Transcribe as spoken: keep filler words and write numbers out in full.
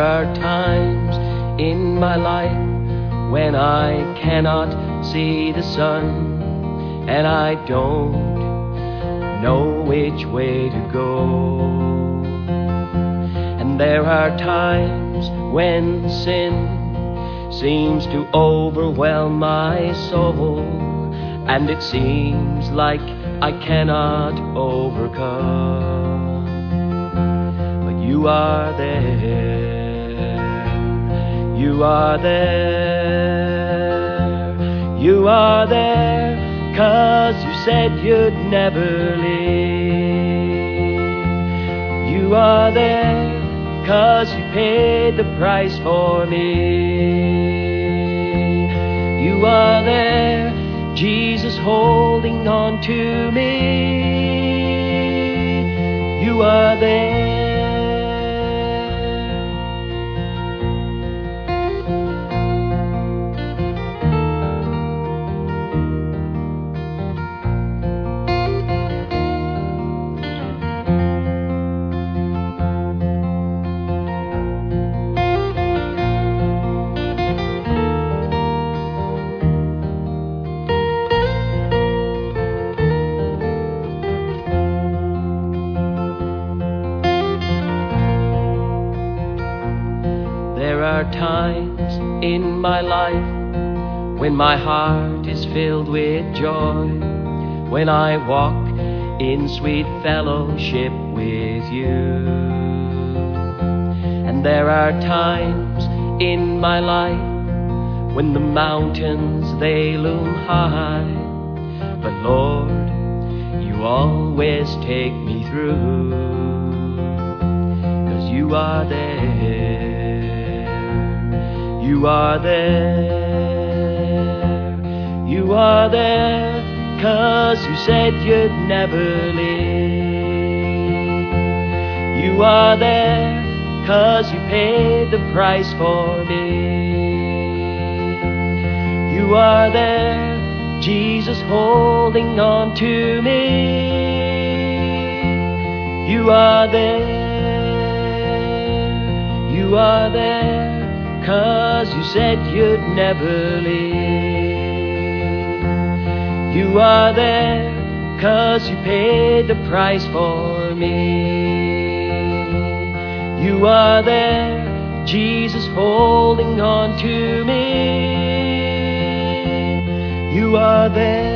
are times in my life when I cannot see the sun, and I don't know which way to go. And there are times when sin seems to overwhelm my soul, and it seems like I cannot overcome. But you are there, you are there, you are there, 'cause you said you'd never leave. You are there 'cause you paid the price for me. You are there, Jesus holding on to me. You are there. There are times in my life when my heart is filled with joy, when I walk in sweet fellowship with you. And there are times in my life when the mountains, they loom high, but Lord, you always take me through, 'cause you are there. You are there, you are there, 'cause you said you'd never leave. You are there, 'cause you paid the price for me. You are there, Jesus holding on to me. You are there, you are there, 'cause you said you'd never leave. You are there, 'cause you paid the price for me. You are there, Jesus holding on to me. You are there.